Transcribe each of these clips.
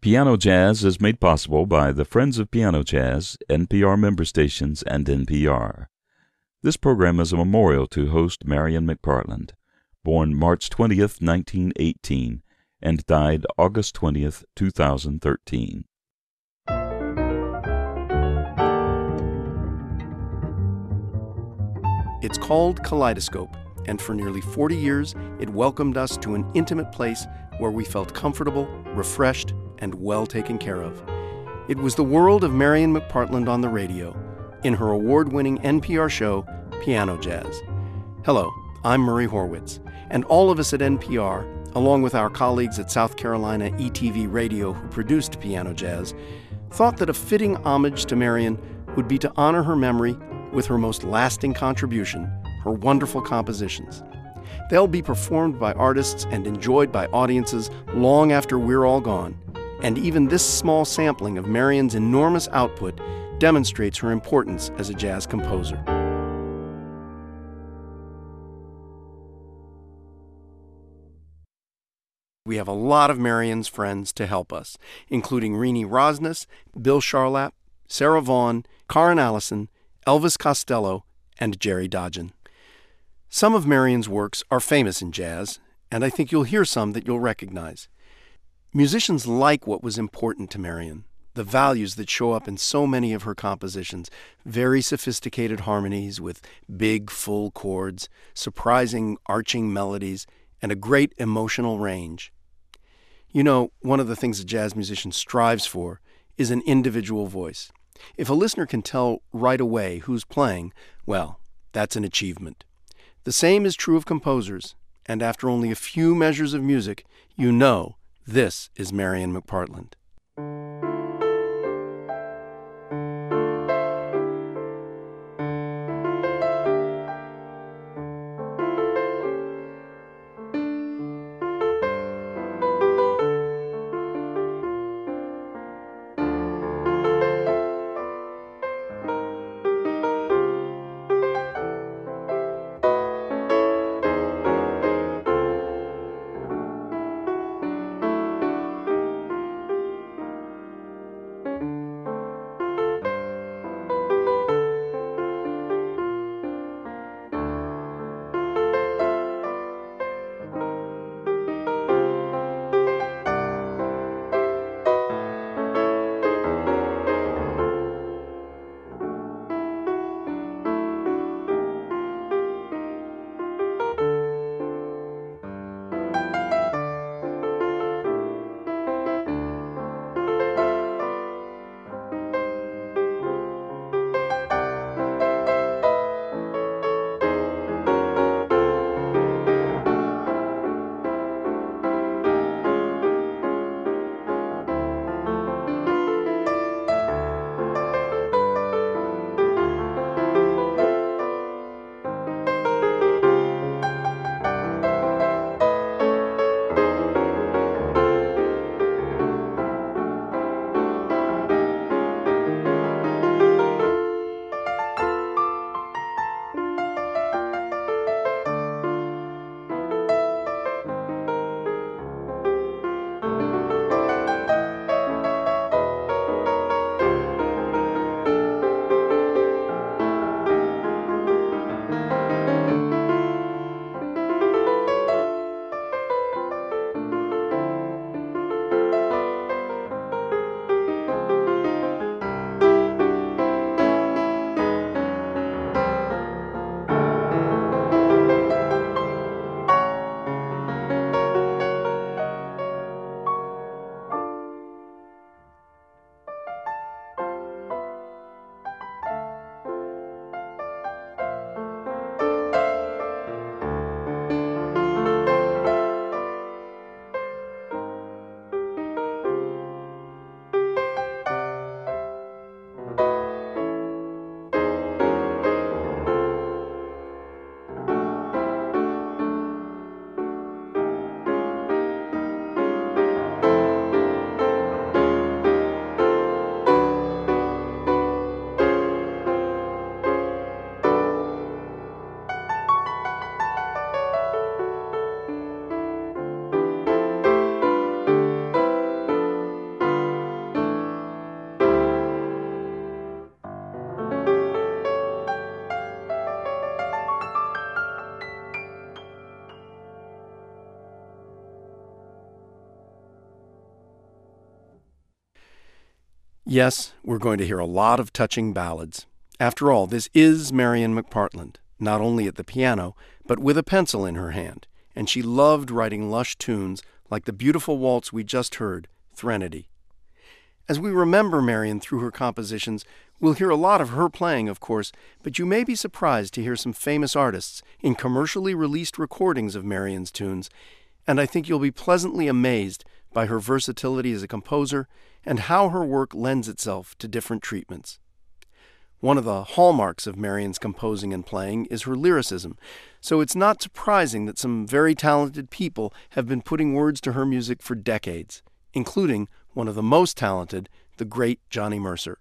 Piano Jazz is made possible by the Friends of Piano Jazz, NPR member stations, and NPR. This program is a memorial to host Marian McPartland, born March 20th, 1918, and died August 20th, 2013. It's called Kaleidoscope, and for nearly 40 years, it welcomed us to an intimate place where we felt comfortable, refreshed, and well taken care of. It was the world of Marian McPartland on the radio, in her award-winning NPR show, Piano Jazz. Hello, I'm Murray Horwitz, and all of us at NPR, along with our colleagues at South Carolina ETV Radio who produced Piano Jazz, thought that a fitting homage to Marian would be to honor her memory with her most lasting contribution, her wonderful compositions. They'll be performed by artists and enjoyed by audiences long after we're all gone, and even this small sampling of Marian's enormous output demonstrates her importance as a jazz composer. We have a lot of Marian's friends to help us, including Rini Rosnes, Bill Charlap, Sarah Vaughan, Karen Allison, Elvis Costello, and Jerry Dodgen. Some of Marian's works are famous in jazz, and I think you'll hear some that you'll recognize. Musicians like what was important to Marian, the values that show up in so many of her compositions, very sophisticated harmonies with big, full chords, surprising, arching melodies, and a great emotional range. You know, one of the things a jazz musician strives for is an individual voice. If a listener can tell right away who's playing, well, that's an achievement. The same is true of composers, and after only a few measures of music, you know this is Marian McPartland. Yes, we're going to hear a lot of touching ballads. After all, this is Marian McPartland, not only at the piano, but with a pencil in her hand, and she loved writing lush tunes like the beautiful waltz we just heard, Threnody. As we remember Marian through her compositions, we'll hear a lot of her playing, of course, but you may be surprised to hear some famous artists in commercially released recordings of Marian's tunes, and I think you'll be pleasantly amazed by her versatility as a composer and how her work lends itself to different treatments. One of the hallmarks of Marian's composing and playing is her lyricism, so it's not surprising that some very talented people have been putting words to her music for decades, including one of the most talented, the great Johnny Mercer.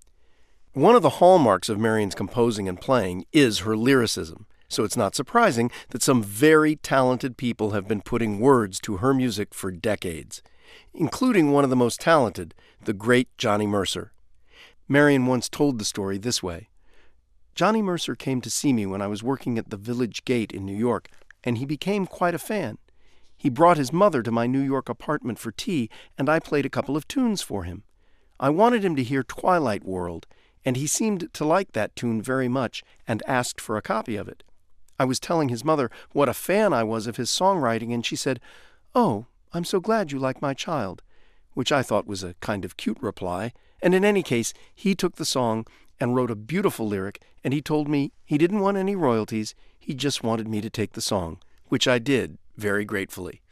One of the hallmarks of Marian's composing and playing is her lyricism, so it's not surprising that some very talented people have been putting words to her music for decades, including one of the most talented, the great Johnny Mercer. Marian once told the story this way. Johnny Mercer came to see me when I was working at the Village Gate in New York, and he became quite a fan. He brought his mother to my New York apartment for tea, and I played a couple of tunes for him. I wanted him to hear Twilight World, and he seemed to like that tune very much and asked for a copy of it. I was telling his mother what a fan I was of his songwriting, and she said, "Oh, I'm so glad you like my child," which I thought was a kind of cute reply. And in any case, he took the song and wrote a beautiful lyric, and he told me he didn't want any royalties, he just wanted me to take the song, which I did very gratefully.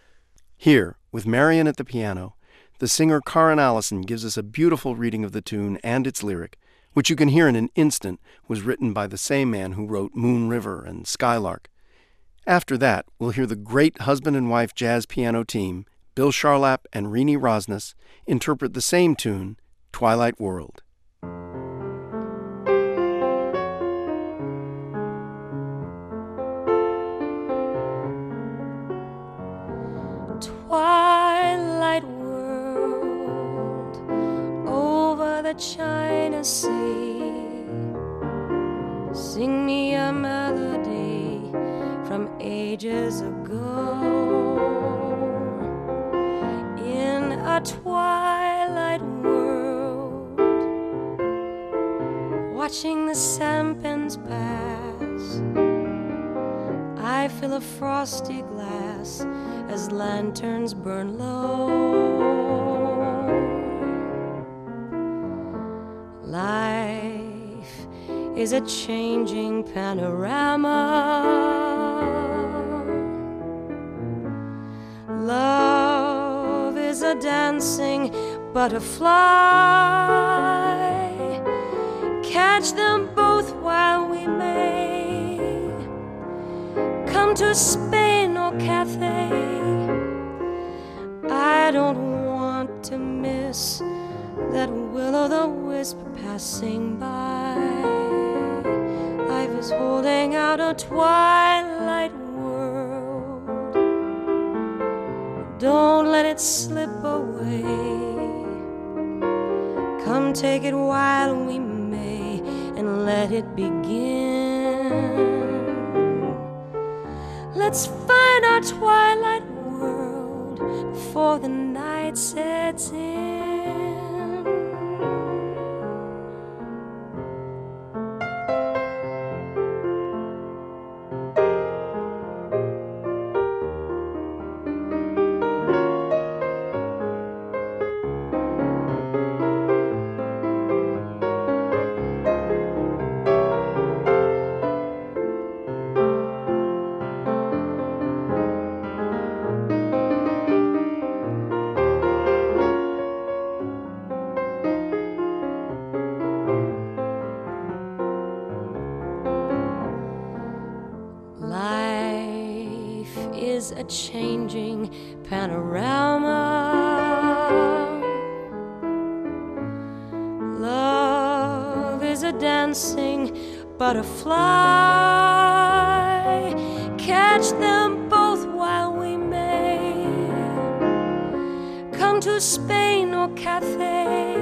Here, with Marian at the piano, the singer Karen Allison gives us a beautiful reading of the tune and its lyric, which you can hear in an instant was written by the same man who wrote Moon River and Skylark. After that, we'll hear the great husband and wife jazz piano team, Bill Charlap and Rini Rosnes, interpret the same tune, Twilight World. Twilight world over the China Sea, sing me a melody from ages ago. In a twilight world, watching the sampans pass, I fill a frosty glass as lanterns burn low. Life is a changing panorama. Love is a dancing butterfly. Catch them both while we may. Come to Spain or Cathay. I don't want to miss that will-o'-the-wisp passing by. Life is holding out a twilight world. Don't let it slip away. Come take it while we may and let it begin. Let's find our twilight world before the night sets in. A changing panorama. Love is a dancing butterfly. Catch them both while we may. Come to Spain or Cathay.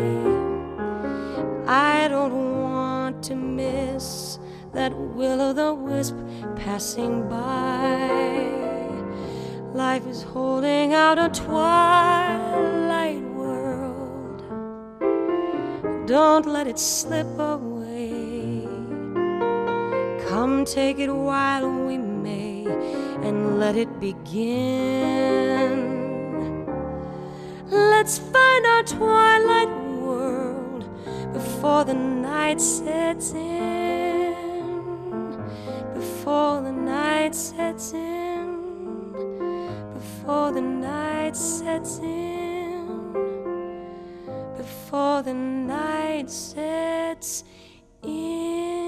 I don't want to miss that will-o'-the-wisp passing by. Life is holding out a twilight world. don't let it slip away. Come take it while we may, and let it begin. Let's find our twilight world before the night sets in. Before the night sets in. Before the night sets in. Before the night sets in.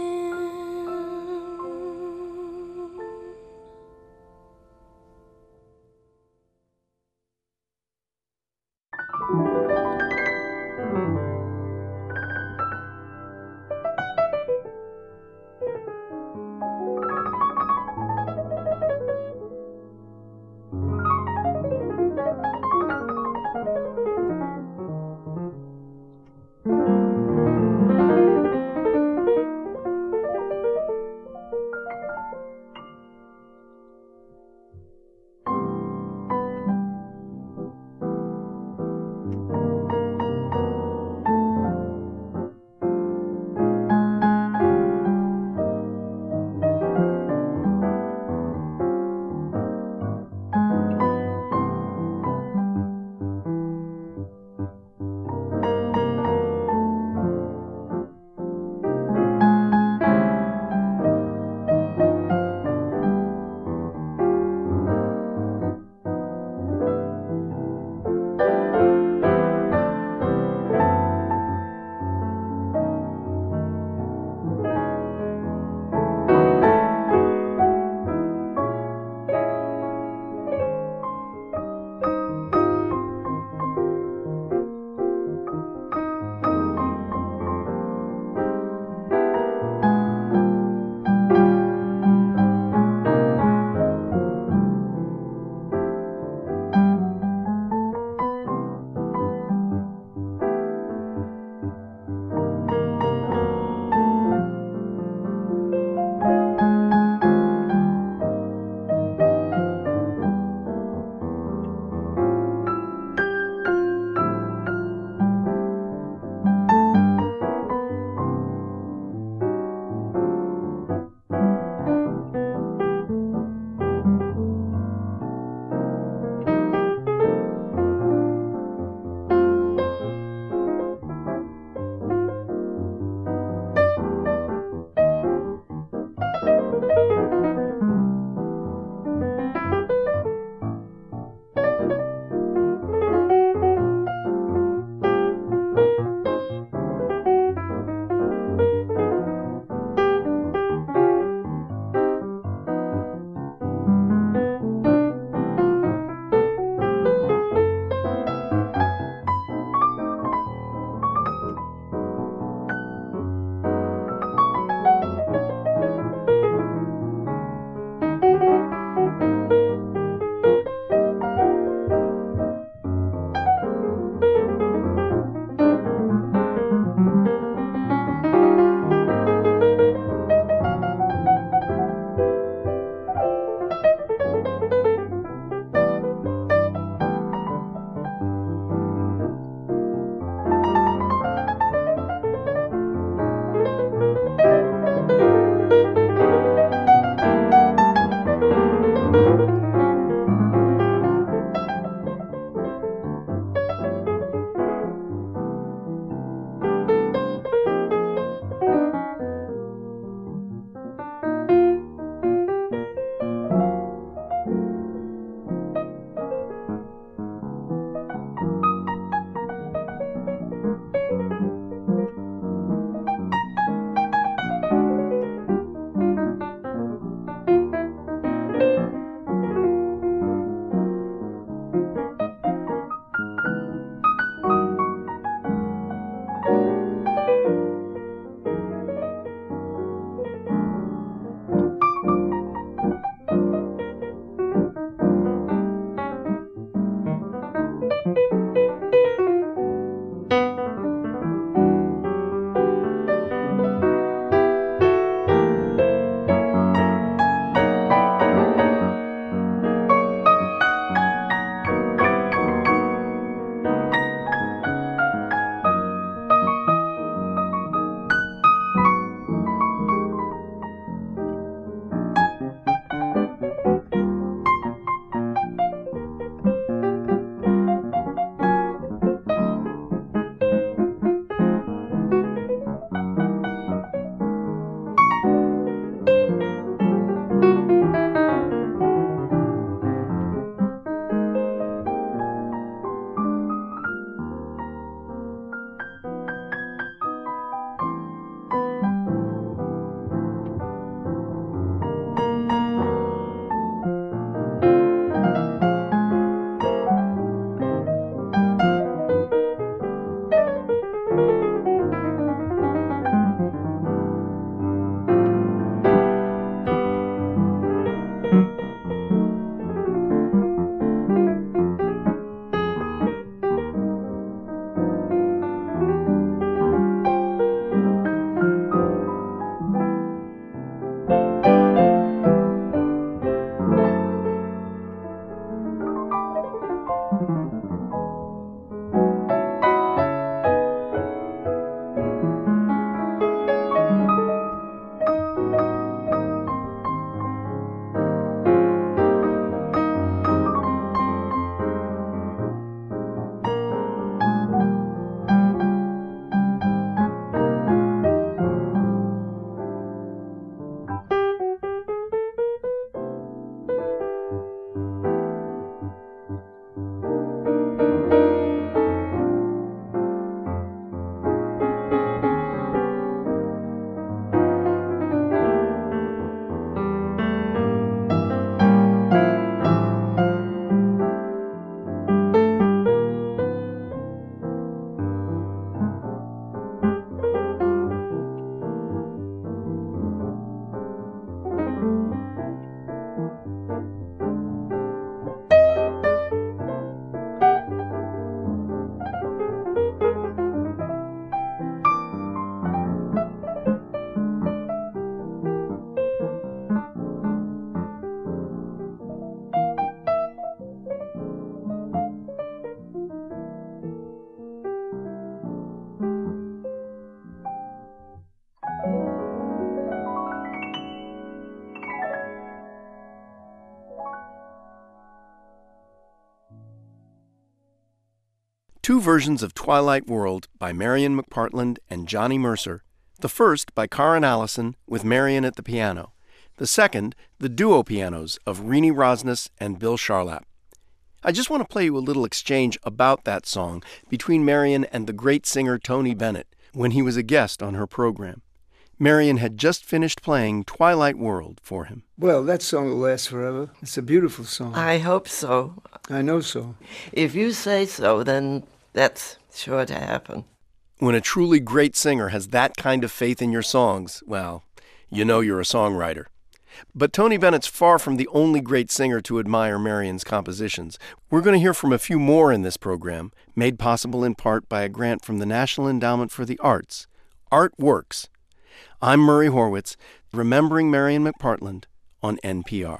two versions of Twilight World by Marian McPartland and Johnny Mercer. The first by Karen Allison with Marian at the piano. The second, the duo pianos of Renee Rosnes and Bill Charlap. I just want to play you a little exchange about that song between Marian and the great singer Tony Bennett when he was a guest on her program. Marian had just finished playing Twilight World for him. Well, that song will last forever. It's a beautiful song. I hope so. I know so. If you say so, then that's sure to happen. When a truly great singer has that kind of faith in your songs, well, you know you're a songwriter. But Tony Bennett's far from the only great singer to admire Marian's compositions. We're going to hear from a few more in this program, made possible in part by a grant from the National Endowment for the Arts. Art Works. I'm Murray Horwitz, remembering Marian McPartland on NPR.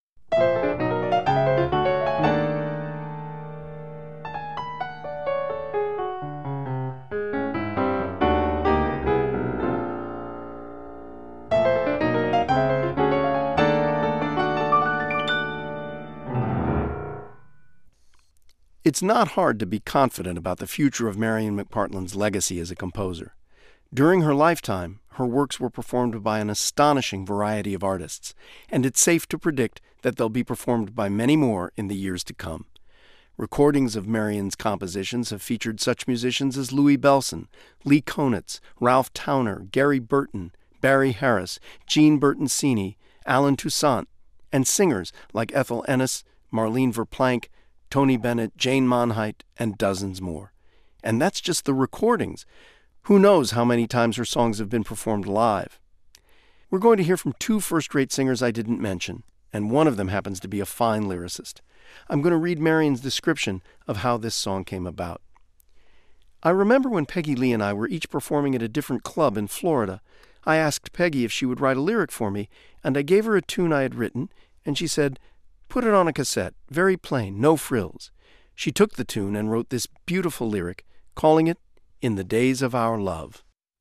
It's not hard to be confident about the future of Marian McPartland's legacy as a composer. During her lifetime, her works were performed by an astonishing variety of artists, and it's safe to predict that they'll be performed by many more in the years to come. Recordings of Marian's compositions have featured such musicians as Louis Bellson, Lee Konitz, Ralph Towner, Gary Burton, Barry Harris, Jean Bertoncini, Alan Toussaint, and singers like Ethel Ennis, Marlene Verplank, Tony Bennett, Jane Monheit, and dozens more. And that's just the recordings. Who knows how many times her songs have been performed live? We're going to hear from two first-rate singers I didn't mention, and one of them happens to be a fine lyricist. I'm going to read Marian's description of how this song came about. I remember when Peggy Lee and I were each performing at a different club in Florida. I asked Peggy if she would write a lyric for me, and I gave her a tune I had written, and she said, "Put it on a cassette, very plain, no frills." She took the tune and wrote this beautiful lyric, calling it In the Days of Our Love.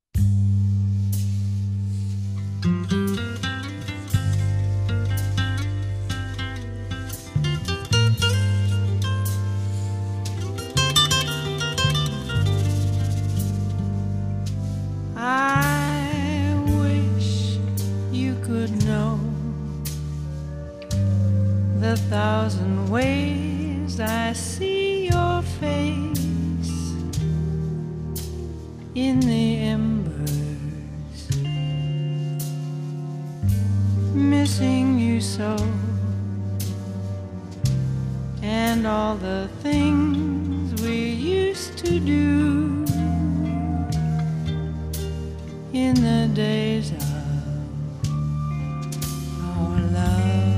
I wish you could know the thousand ways I see your face in the embers, missing you so, and all the things we used to do in the days of our love.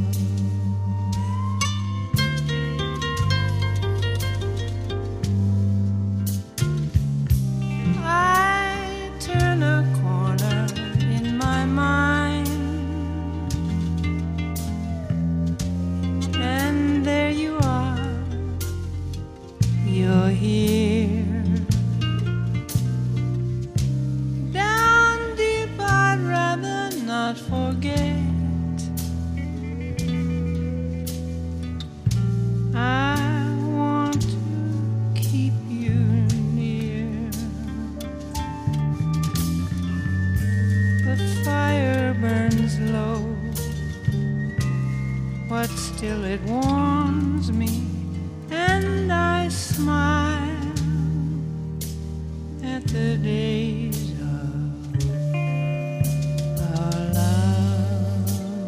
But still it warms me, and I smile at the days of our love.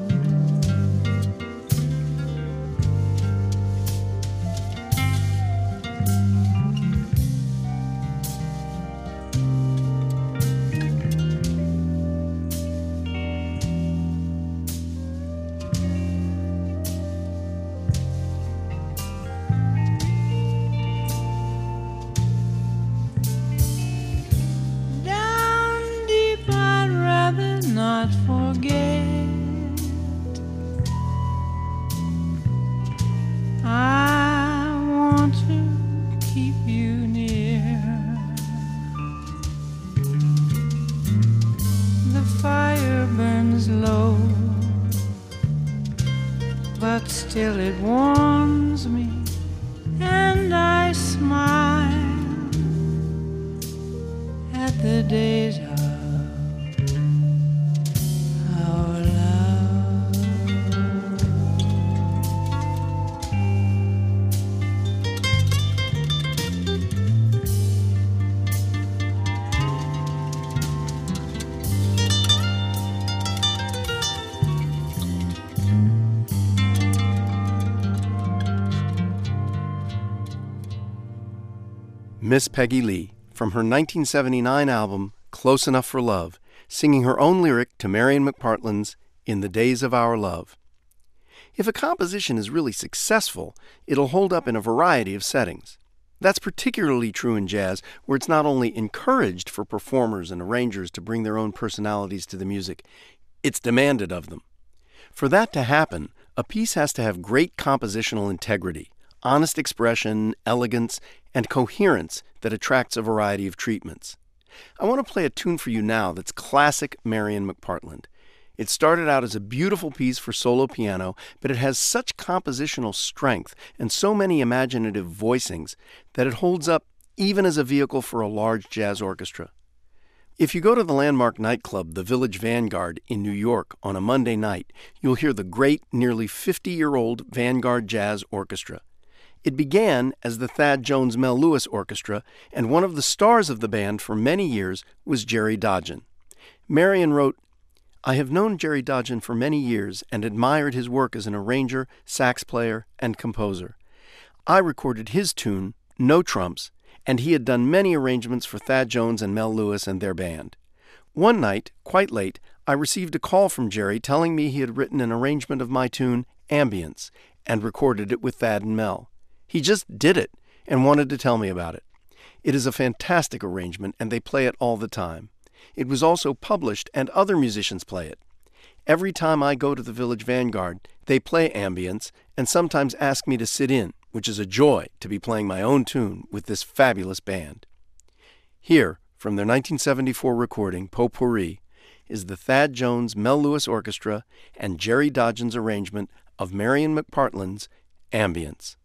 Not forget, I want to keep you near. The fire burns low, but still it warms me, and I smile Miss Peggy Lee, from her 1979 album Close Enough for Love, singing her own lyric to Marion McPartland's In the Days of Our Love. If a composition is really successful, it'll hold up in a variety of settings. That's particularly true in jazz, where it's not only encouraged for performers and arrangers to bring their own personalities to the music, it's demanded of them. For that to happen, a piece has to have great compositional integrity, honest expression, elegance, and coherence that attracts a variety of treatments. I want to play a tune for you now that's classic Marion McPartland. It started out as a beautiful piece for solo piano, but it has such compositional strength and so many imaginative voicings that it holds up even as a vehicle for a large jazz orchestra. If you go to the landmark nightclub, the Village Vanguard in New York, on a Monday night, you'll hear the great, nearly 50-year-old Vanguard Jazz Orchestra. It began as the Thad Jones Mel Lewis Orchestra, and one of the stars of the band for many years was Jerry Dodgen. Marion wrote, "I have known Jerry Dodgen for many years and admired his work as an arranger, sax player, and composer. I recorded his tune, No Trumps, and he had done many arrangements for Thad Jones and Mel Lewis and their band. One night, quite late, I received a call from Jerry telling me he had written an arrangement of my tune, Ambience, and recorded it with Thad and Mel. He just did it and wanted to tell me about it. It is a fantastic arrangement, and they play it all the time. It was also published, and other musicians play it. Every time I go to the Village Vanguard, they play Ambience and sometimes ask me to sit in, which is a joy to be playing my own tune with this fabulous band." Here, from their 1974 recording, Potpourri, is the Thad Jones Mel Lewis Orchestra and Jerry Dodgen's arrangement of Marion McPartland's Ambience.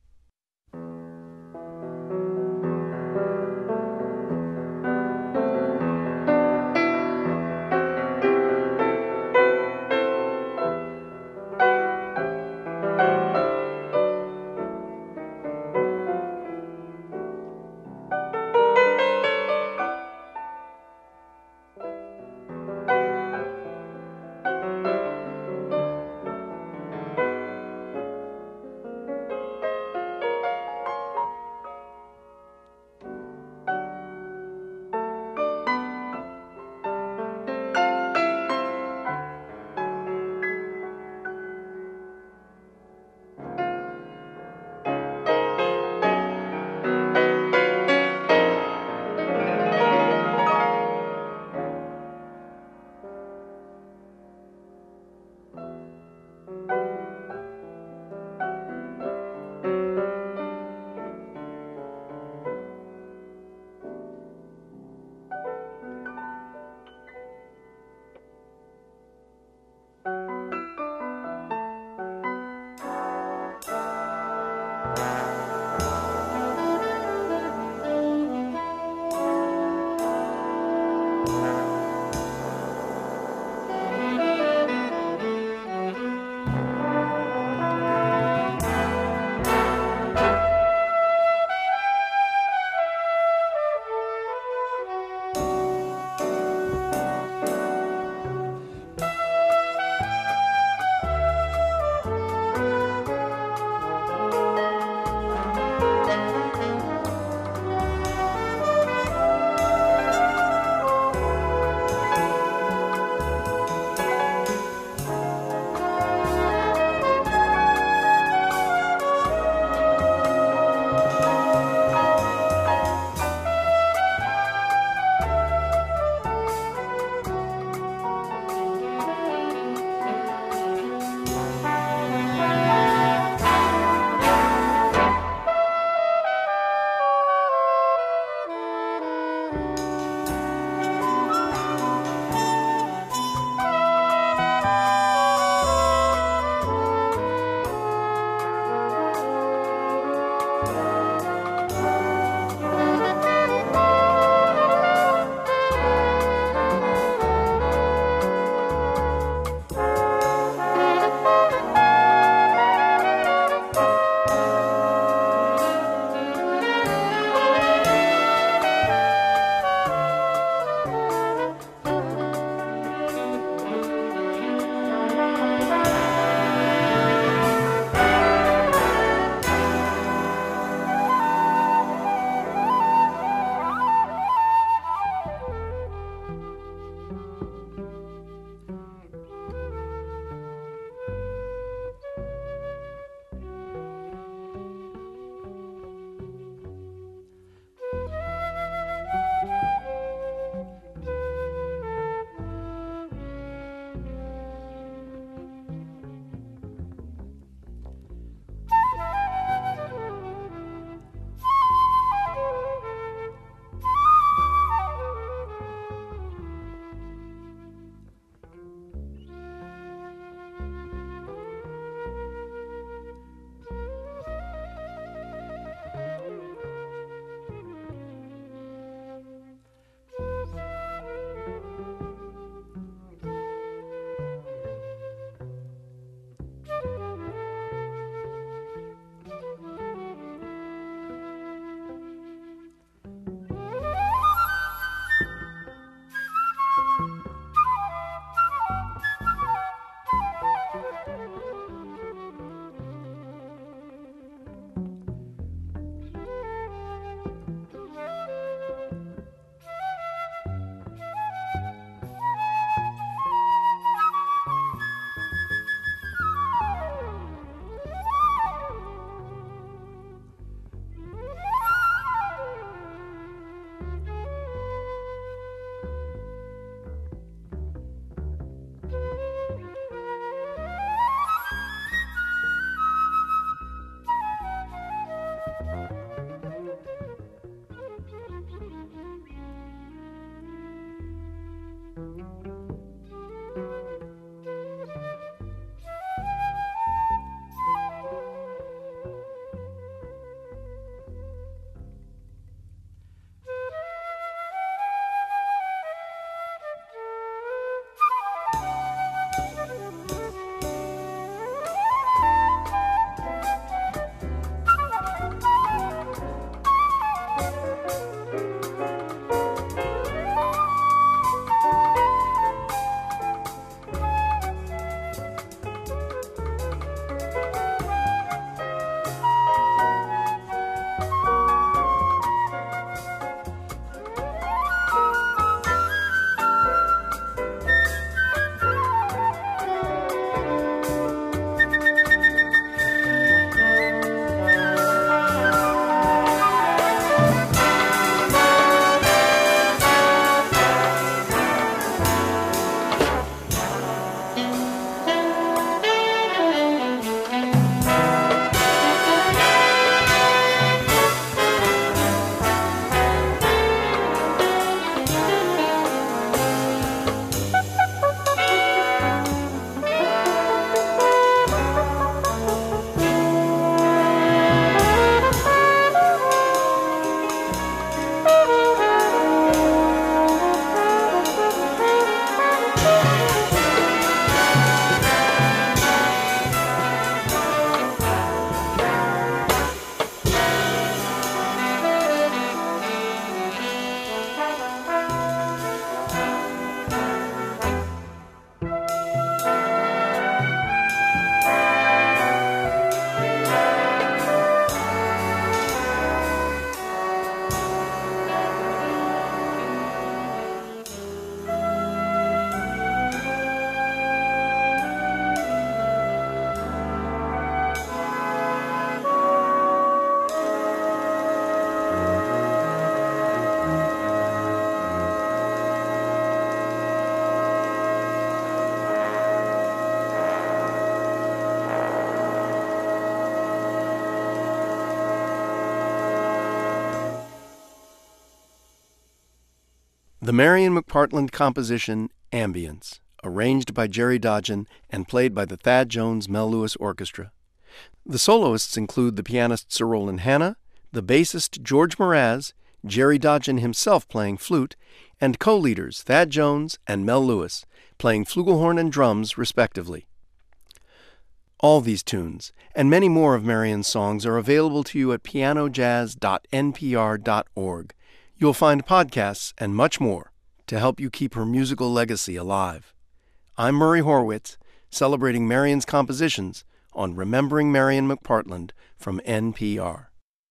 The Marion McPartland composition, Ambience, arranged by Jerry Dodgen and played by the Thad Jones Mel Lewis Orchestra. The soloists include the pianist Sir Roland Hanna, the bassist George Mraz, Jerry Dodgen himself playing flute, and co-leaders Thad Jones and Mel Lewis, playing flugelhorn and drums respectively. All these tunes, and many more of Marion's songs, are available to you at pianojazz.npr.org. You'll find podcasts and much more to help you keep her musical legacy alive. I'm Murray Horwitz, celebrating Marion's compositions on Remembering Marion McPartland from NPR.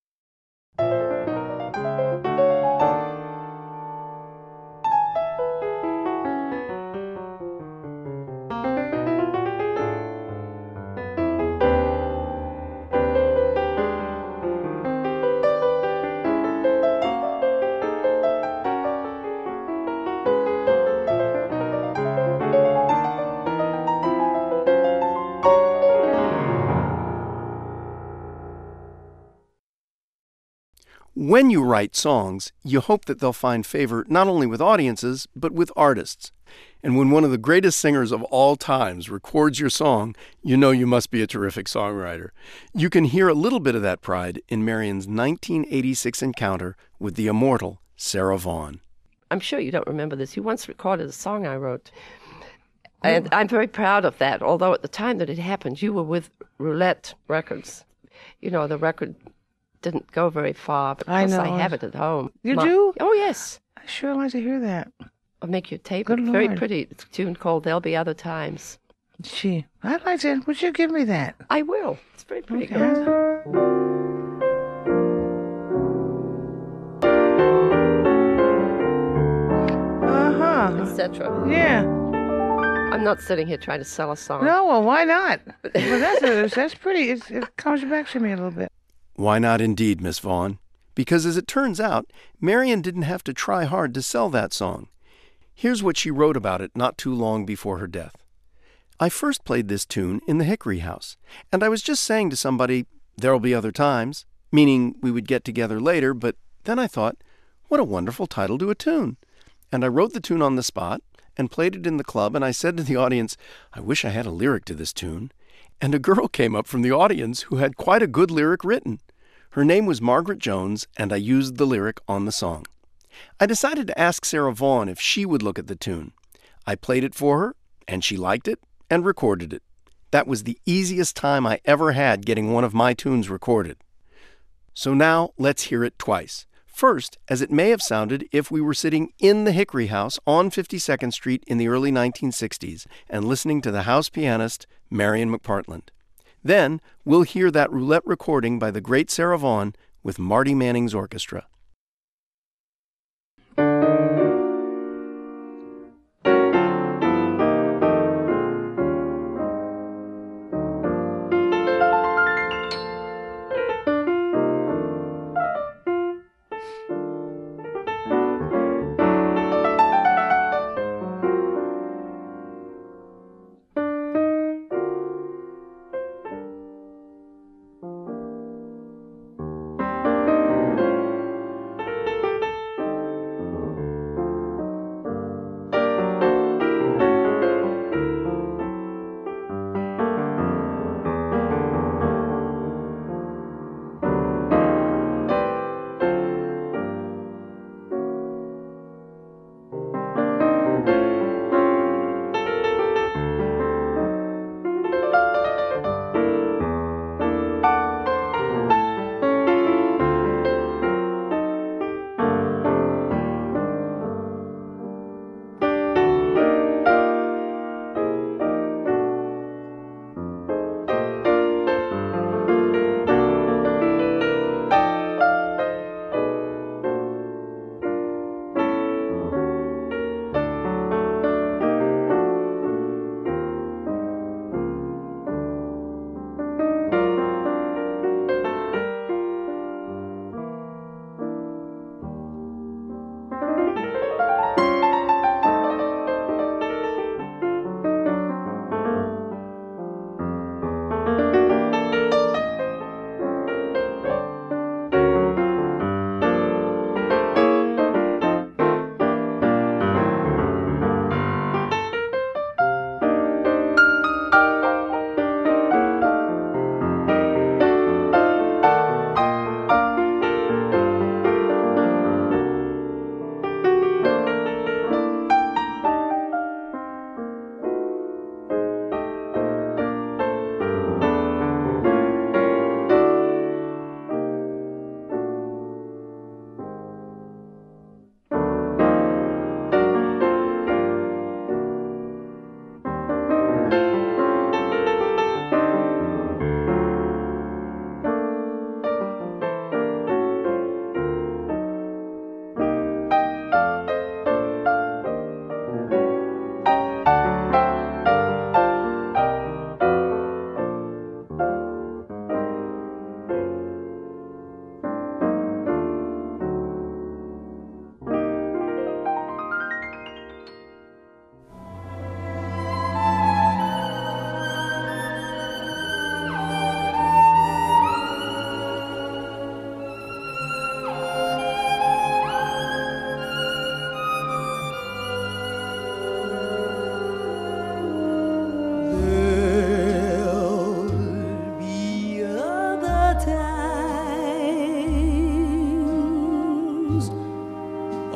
When you write songs, you hope that they'll find favor not only with audiences, but with artists. And when one of the greatest singers of all times records your song, you know you must be a terrific songwriter. You can hear a little bit of that pride in Marion's 1986 encounter with the immortal Sarah Vaughan. I'm sure you don't remember this. You once recorded a song I wrote. And I'm very proud of that, although at the time that it happened, you were with Roulette Records. You know, the record didn't go very far, but I have it at home. You do? Oh, yes. I sure like to hear that. I'll make you a tape. Good It's very Lord. pretty. It's a tune called There'll Be Other Times. Gee, I'd like to. Would you give me that? I will. It's very pretty. Okay. Etc. Yeah. I'm not sitting here trying to sell a song. No, well, why not? Well, that's pretty. It comes back to me a little bit. Why not indeed, Miss Vaughan? Because as it turns out, Marion didn't have to try hard to sell that song. Here's what she wrote about it not too long before her death. I first played this tune in the Hickory House, and I was just saying to somebody, there'll be other times, meaning we would get together later, but then I thought, what a wonderful title to a tune. And I wrote the tune on the spot and played it in the club, and I said to the audience, I wish I had a lyric to this tune. And a girl came up from the audience who had quite a good lyric written. Her name was Margaret Jones, and I used the lyric on the song. I decided to ask Sarah Vaughan if she would look at the tune. I played it for her, and she liked it, and recorded it. That was the easiest time I ever had getting one of my tunes recorded. So now let's hear it twice. First, as it may have sounded if we were sitting in the Hickory House on 52nd Street in the early 1960s and listening to the house pianist Marion McPartland. Then, we'll hear that roulette recording by the great Sarah Vaughan with Marty Manning's orchestra.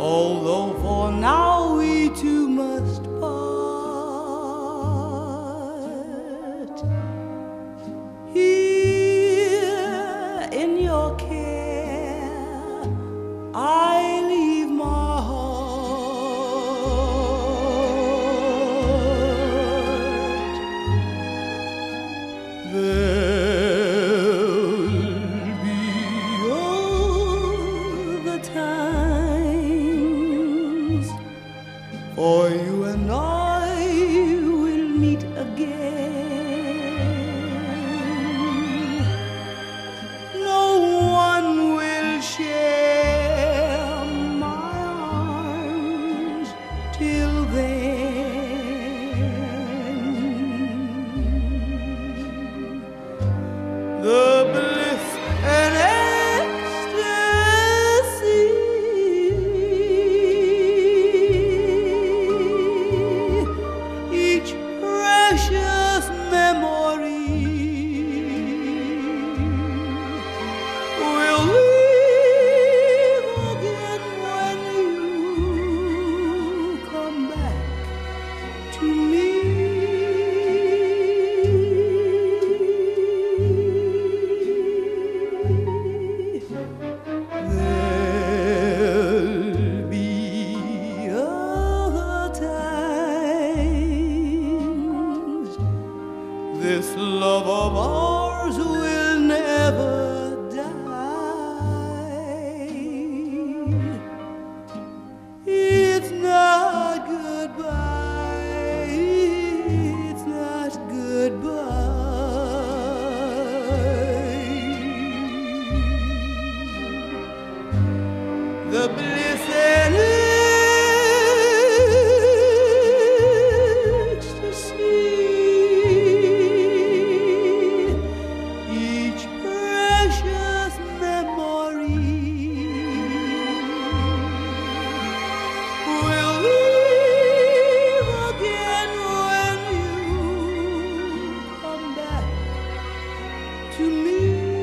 although for now we two must part. Here in your care I leave my heart. There'll be other times for you and I will meet again. No one will share my arms till then. The bliss and ecstasy each precious memory will live again when you come back to me. There'll be other times. This love of ours will never die. It's not goodbye. It's not goodbye. The bliss and ecstasy each precious memory will live again when you come back to me.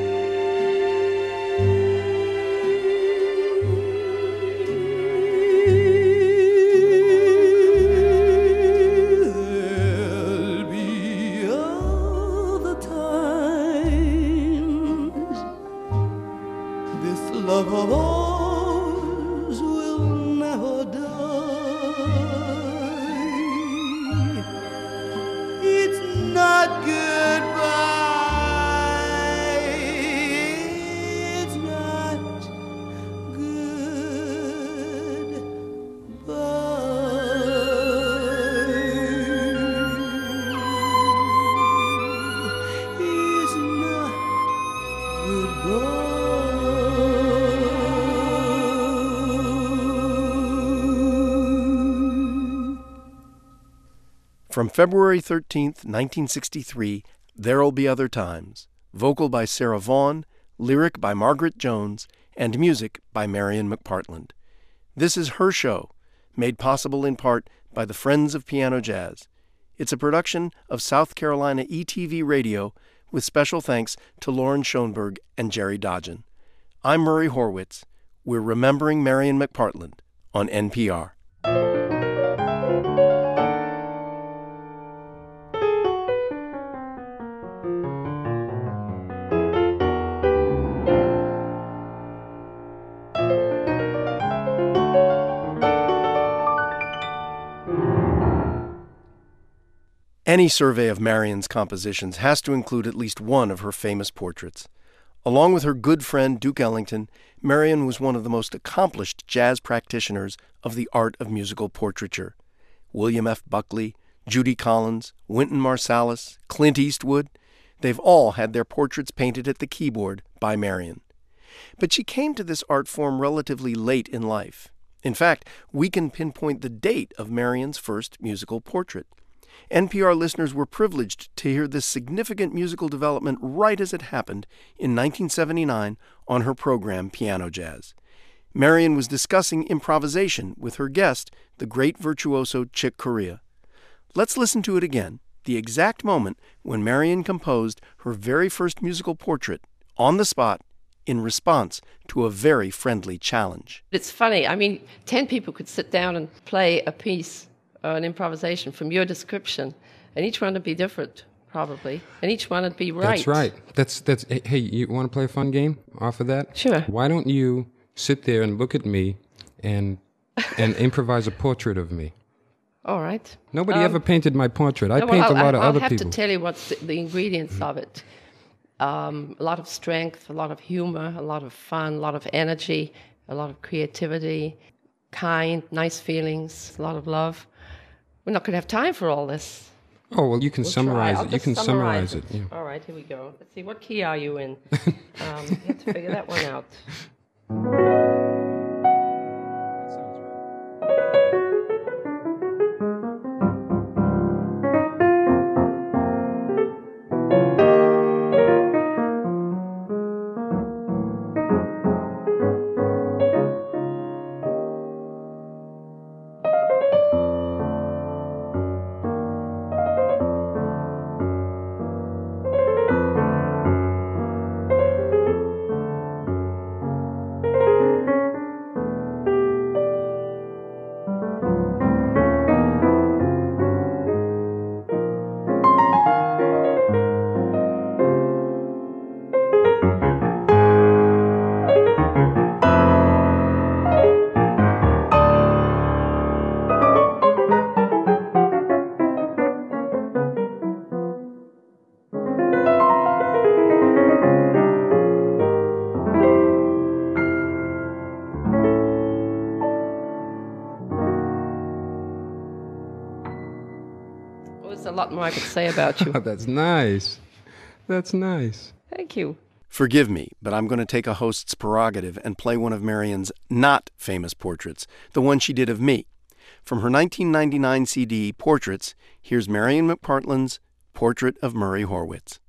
There'll be other times. This love of ours will never die. It's not goodbye. It's not goodbye. It's not goodbye. From February 13th, 1963, There'll Be Other Times. Vocal by Sarah Vaughan, lyric by Margaret Jones, and music by Marian McPartland. This is Her Show, made possible in part by the Friends of Piano Jazz. It's a production of South Carolina ETV Radio with special thanks to Lauren Schoenberg and Jerry Dodgen. I'm Murray Horwitz. We're remembering Marian McPartland on NPR. Any survey of Marian's compositions has to include at least one of her famous portraits. Along with her good friend Duke Ellington, Marian was one of the most accomplished jazz practitioners of the art of musical portraiture. William F. Buckley, Judy Collins, Wynton Marsalis, Clint Eastwood, they've all had their portraits painted at the keyboard by Marian. But she came to this art form relatively late in life. In fact, we can pinpoint the date of Marian's first musical portrait. NPR listeners were privileged to hear this significant musical development right as it happened in 1979 on her program Piano Jazz. Marian was discussing improvisation with her guest, the great virtuoso Chick Corea. Let's listen to it again, the exact moment when Marian composed her very first musical portrait, on the spot, in response to a very friendly challenge. It's funny. I mean, 10 people could sit down and play a piece, an improvisation from your description, and each one would be different, probably, and each one would be right. That's right. That's. Hey, you want to play a fun game off of that? Sure. Why don't you sit there and look at me and improvise a portrait of me? All right. Nobody ever painted my portrait. I paint a lot of other people. I'll have to tell you what's the ingredients of it. A lot of strength, a lot of humor, a lot of fun, a lot of energy, a lot of creativity, kind, nice feelings, a lot of love. We're not going to have time for all this. Oh, well, you can summarize it. You can summarize it. Yeah. All right, here we go. Let's see, what key are you in? You have to figure that one out. There's a lot more I could say about you. Oh, that's nice. That's nice. Thank you. Forgive me, but I'm going to take a host's prerogative and play one of Marion's not famous portraits, the one she did of me. From her 1999 CD, Portraits, here's Marion McPartland's Portrait of Murray Horwitz.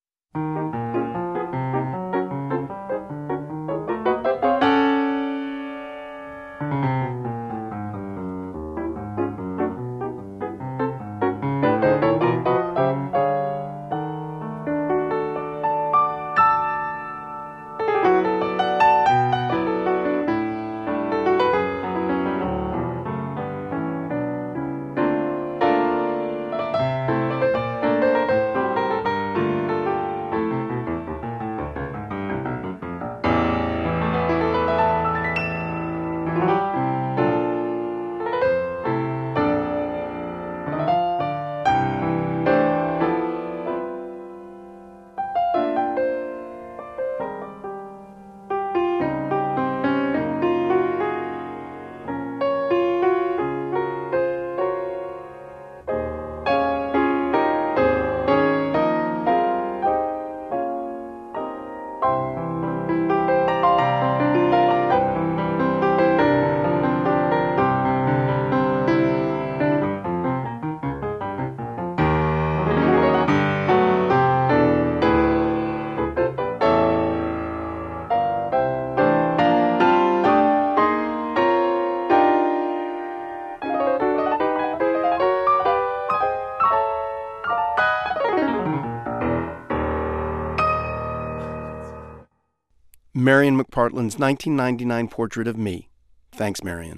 Marion McPartland's 1999 portrait of me. Thanks, Marion.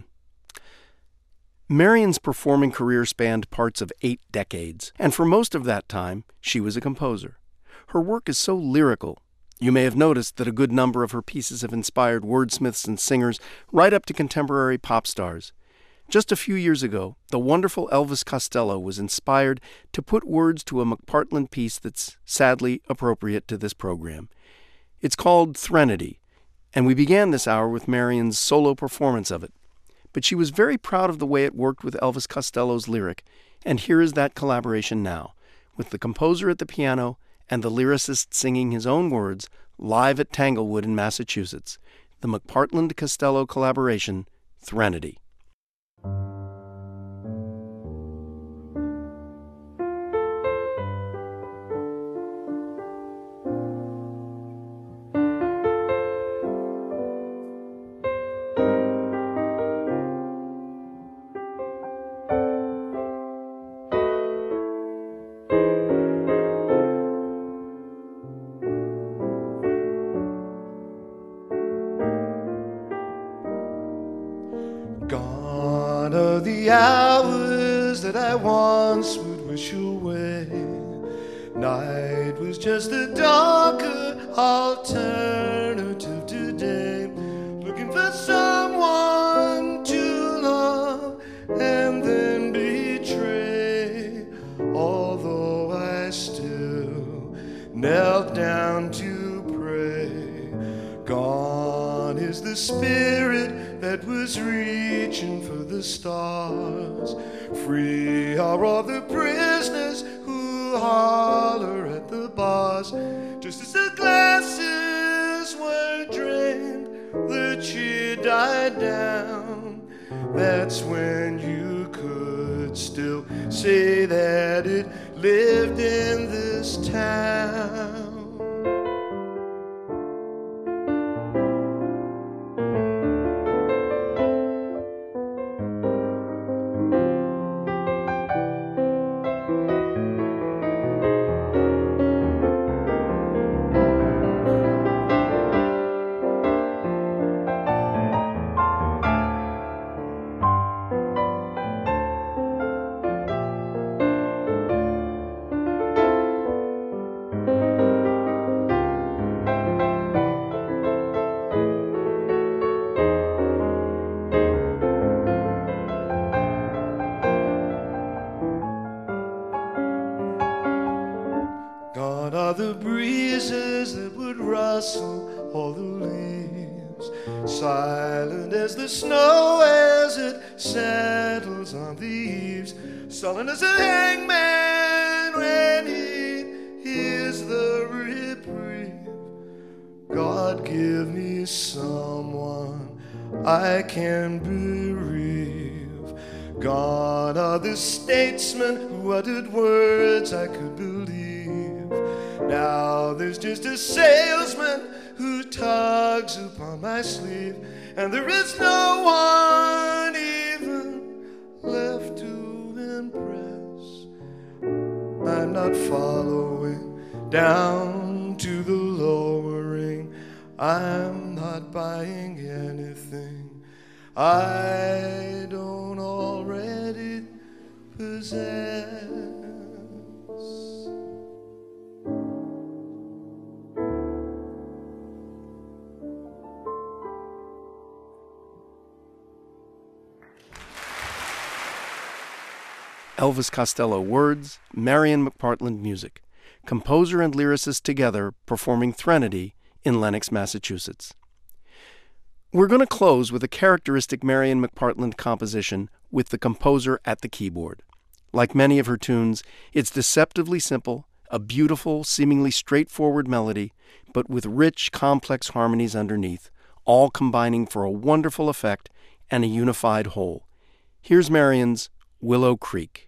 Marion's performing career spanned parts of 8 decades, and for most of that time, she was a composer. Her work is so lyrical. You may have noticed that a good number of her pieces have inspired wordsmiths and singers right up to contemporary pop stars. Just a few years ago, the wonderful Elvis Costello was inspired to put words to a McPartland piece that's sadly appropriate to this program. It's called Threnody, and we began this hour with Marion's solo performance of it. But she was very proud of the way it worked with Elvis Costello's lyric, and here is that collaboration now, with the composer at the piano and the lyricist singing his own words live at Tanglewood in Massachusetts. The McPartland-Costello collaboration, Threnody. Gone are the hours that I once would wish away. Night was just a darker alternative today. Looking for someone to love and then betray. Although I still knelt down to pray. Gone is the spirit that was reaching for the stars. Free are all the prisoners who holler at the bars. Just as the glasses were drained, the cheer died down. That's when you could still say that it lived in this town. Gone are the breezes that would rustle all the leaves, silent as the snow as it settles on the eaves, sullen as a hangman when he hears the reprieve. God, give me someone I can bereave. Gone are the statesmen who uttered words I could believe. Now there's just a salesman who tugs upon my sleeve, and there is no one even left to impress. I'm not following down to the lowering. I'm not buying anything I don't already possess. Elvis Costello words, Marion McPartland music. Composer and lyricist together performing Threnody in Lenox, Massachusetts. We're going to close with a characteristic Marion McPartland composition with the composer at the keyboard. Like many of her tunes, it's deceptively simple, a beautiful, seemingly straightforward melody, but with rich, complex harmonies underneath, all combining for a wonderful effect and a unified whole. Here's Marion's Willow Creek.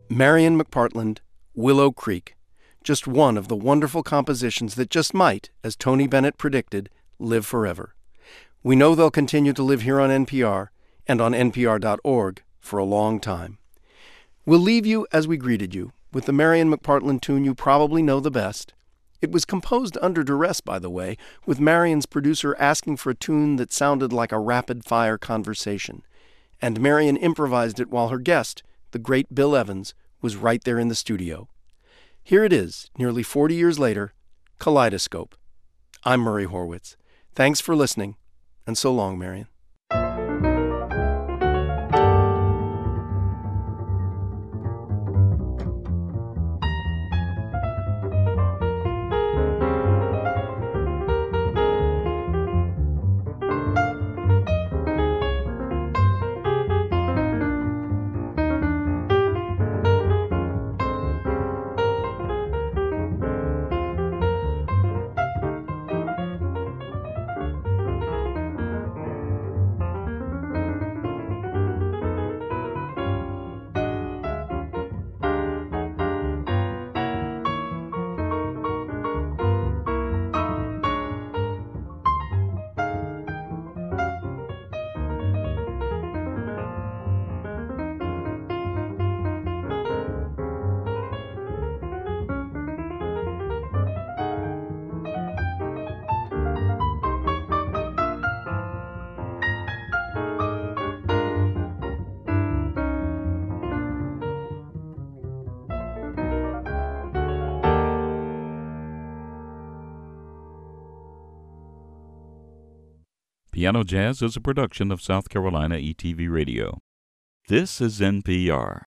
Marion McPartland, Willow Creek, just one of the wonderful compositions that just might, as Tony Bennett predicted, live forever. We know they'll continue to live here on NPR and on npr.org for a long time. We'll leave you as we greeted you, with the Marion McPartland tune you probably know the best. It was composed under duress, by the way, with Marion's producer asking for a tune that sounded like a rapid-fire conversation. And Marion improvised it while her guest, the great Bill Evans, was right there in the studio. Here it is, nearly 40 years later, Kaleidoscope. I'm Murray Horwitz. Thanks for listening, and so long, Marion. Piano Jazz is a production of South Carolina ETV Radio. This is NPR.